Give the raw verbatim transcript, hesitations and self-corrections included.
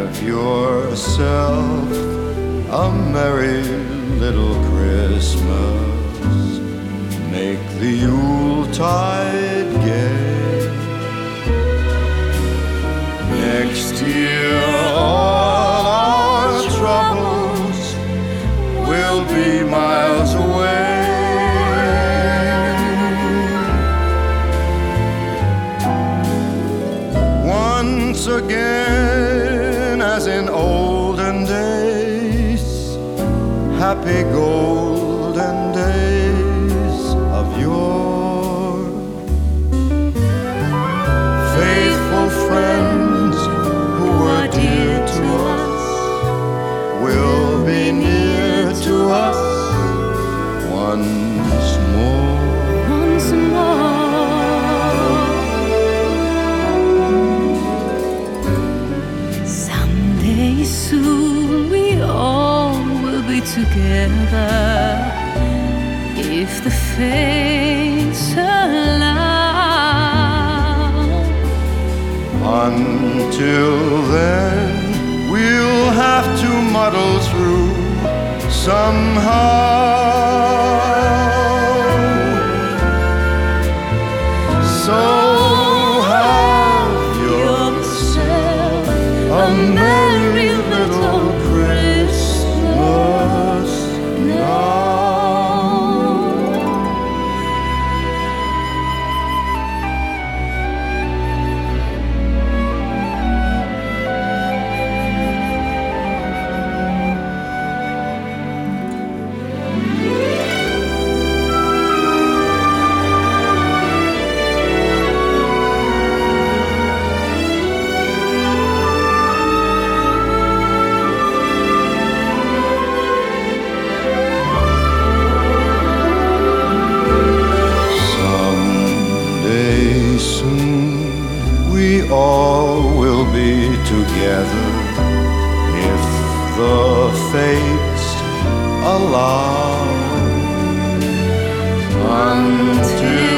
Have yourself a merry little Christmas. Make the Yuletide gay. Next year all our troubles will be miles away. Once again, as in olden days, happy golden days of yore. Faithful friends who were dear to us will be near to us once more. Once more. Someday soon we all will be together, if the fates allow. Until then, we'll have to muddle through somehow. So have yourself a merry little Christmas now. Soon we all will be together, if the fates allow. Until